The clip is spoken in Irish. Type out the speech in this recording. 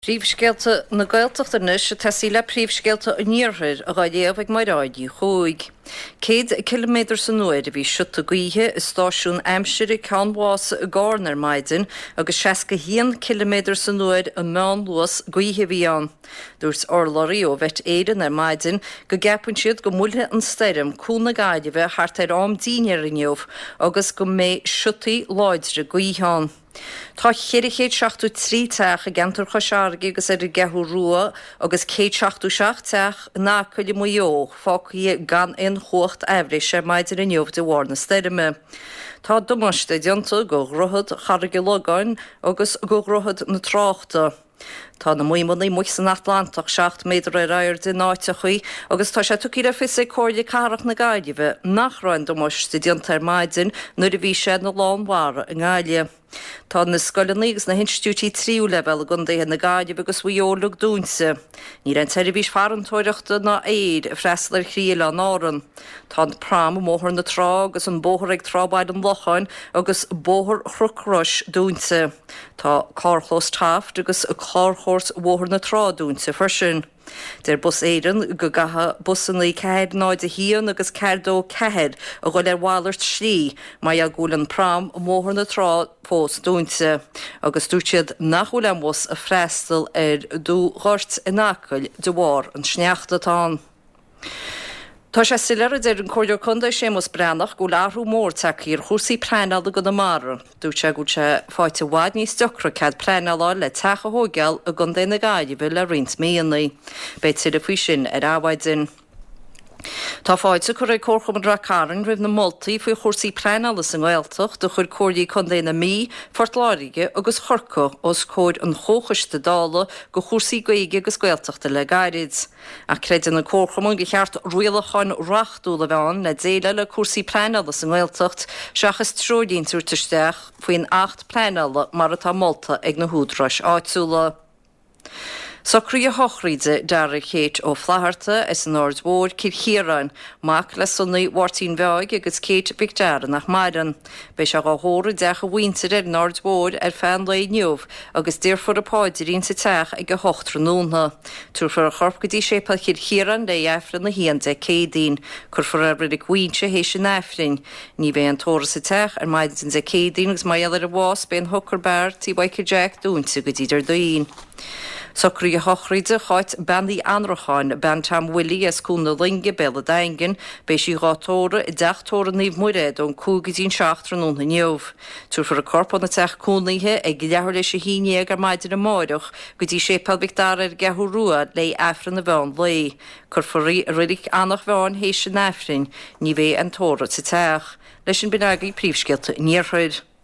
Príomhscéalta na Gaeltachtanas tá sí le príomhscéalta a níorthir a ghaidéamh ag mairáidí chuaig. 100 km san nuair a bhí siúta gaotha is stáisiún Aimsir i Canmhás Garnar maidin agus 61 km san nuair a meán luas gaotha bhí an. Dúirs orlairí ó bheith éireann ar maidin go gceapann siad go mbuaithe an stairm cúna gaiide bheith thart ar am daoine ar inniuh agus go mé siútaí láidre gaotha an. Tá chéirichéad 73 teach a gentar chosáirge agus ar gethú rua agus 177 teach ná chuile muo fácaí gan in chuacht ehrí sé maidir in neomh de bhharna stairime. Tá dumaiste dianta go gruthad charige logáin agus go gruthad na tráchta. Tá na muoimnaí mu san Atlantach 7 méadar ar air de náite chuí agus tá sé tuí a fis é cóirla carach na gaiideh nach rain do muiste dianta ar maidin nuair a bhí sé na lánmhara in gáile. Tá na scoilnaígus na hinstútí tríú level a gundaithe na gaiideh agus bhuiolalaach dúnsa. Ní an teiribhís farantóireachta na éiad a freistal ar chríal an áran. Tá na prám móthir na trá agus an bóthir ag trábaid an locháin agus bóthir chrucróis dúnsa. Tá cárchlós taft agus a cárchórs bóthir na trá dúnsa frisin. Der bus éireann go gatha busanna cead náid a híon agus ceirdó cehead a ghoil ar bháilairt slí mai a gúlan prám móthir na trá fós dúnsa. Agus dúirtead nachhfuil an bus a freistal ar dú ghort in acail de bhár an sneachtatán. Tá sé silar ar an cóidir chunda sémas brenach go láthú mór takeí ar chúsaí preinal go na mara. Dúirte go sé fáite bháid níos deocra cad preinalá le techa thógeal a gundé na gaiideh le rint míanaí. Beit siad a fhui sin ar áhaidin. Tá fáite chu ré córcham ra caran rih na moltaí faoi chósaí preinalas an Gaeltach do chur cóirí chundé na mí fortláirige agus chorca os cóid an chóchaiste dála go chósaí gaige agus Gaeltachta le gairid. A creidir na córchaman go cheart rialachan rachtúla bheán le déile le chósaí preinalas an Gaeltacht seachas tródín túirtaisteach faoin 8 preinala mar atá molta ag na húdrais áitsúla. Socrí a hochríide dar a chéit ó flaharta is an Ordsbór Circhéireáin, mac le sunnaí Wartín Bheag agus céit Bicdeara nach Maidan. Bei se go hóra decha bhaintear ar an Ordsbór ar fan le neomh agus dearfur a páidir íon sa teach ag go hochtra nónha. Túrfar a chorp go dtí sépa Circhéireáin le eifrin na híon de cédín, churfar a ridig bhainte hééis sin eifrin. Ní bheith an tóra sa teach ar maidin de cédín agus mai eile a bhás be an thucar bear tí Michael Jack dúnsa go dtíidir doín. Socrí a hochríide cháit bandaí anracháin ben tam Willie as cúna linge bella daingin bei sí gátóra i 10 tóra níomh muiréad ón cúgadín 7 nóna neomh. Túrfar a corp na teach cúnaithe ag leabhar leis a híine ag ar maidir na máireach go dtí sé pelbicdar ar gethú rua le eifrin na bheán lé. Curfarí ridig annach bheán hééis sin eifrin ní bheith an tóra sa teach. Leis sin binagaí príomhscéalta níorthid.